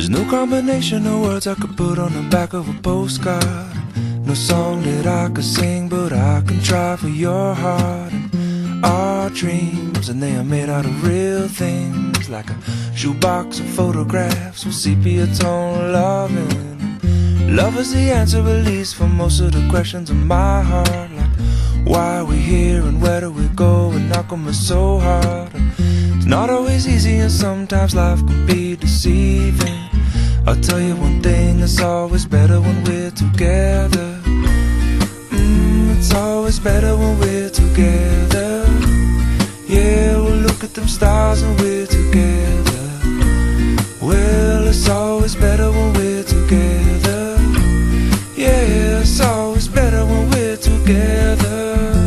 no combination of words I could put on the back of a postcard. No song that I could sing, but I can try for your heart. And our dreams, and they are made out of real things, like a shoebox of photographs with sepia tone loving. Love is the answer, at least, for most of the questions in my heart, like why are we here and where do we go, and how come it's so hard. And it's not always easy, and sometimes life can be deceiving. I'll tell you one thing, it's always better when we're together. It's always better when we're together. Yeah, we'll look at them stars and we're together. Well, it's always better when we're together. Yeah, it's always better when we're together.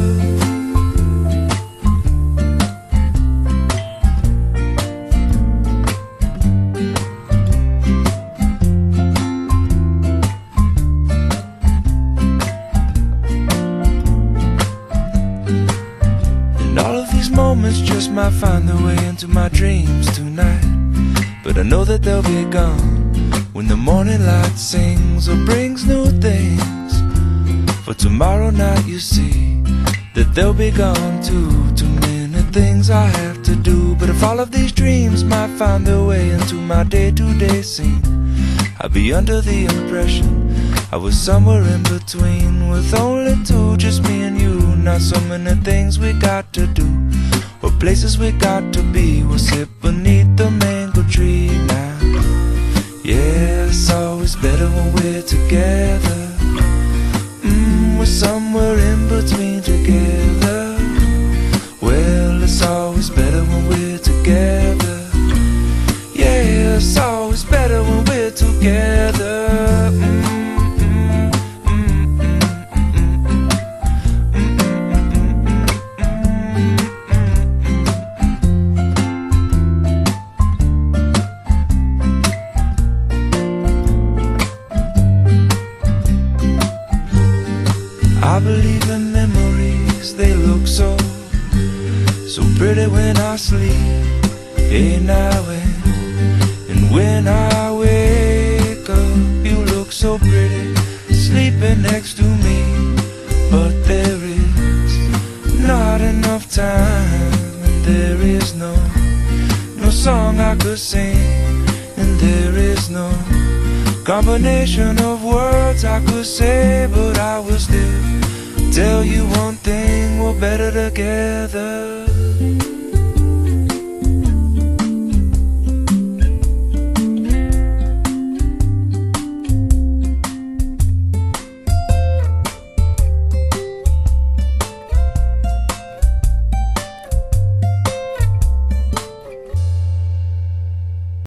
Moments just might find their way into my dreams tonight, but I know that they'll be gone when the morning light sings or brings new things. For tomorrow night you see that they'll be gone too. Too many things I have to do, but if all of these dreams might find their way into my day-to-day scene, I'd be under the impression I was somewhere in between, with only two, just me and you. Not so many things we got to do, or places we got to be. We'll sit beneath the mango tree now. Yeah, it's always better when we're together. We're somewhere in between together. Well, it's always better when we're together. Yeah, it's always better when we're together. I believe in memories, they look so pretty when I sleep. Hey now and when I wake up, you look so pretty, sleeping next to me. But there is not enough time, and there is no song I could sing, and there is no combination of words I could say, but I will still tell you one thing, we're better together.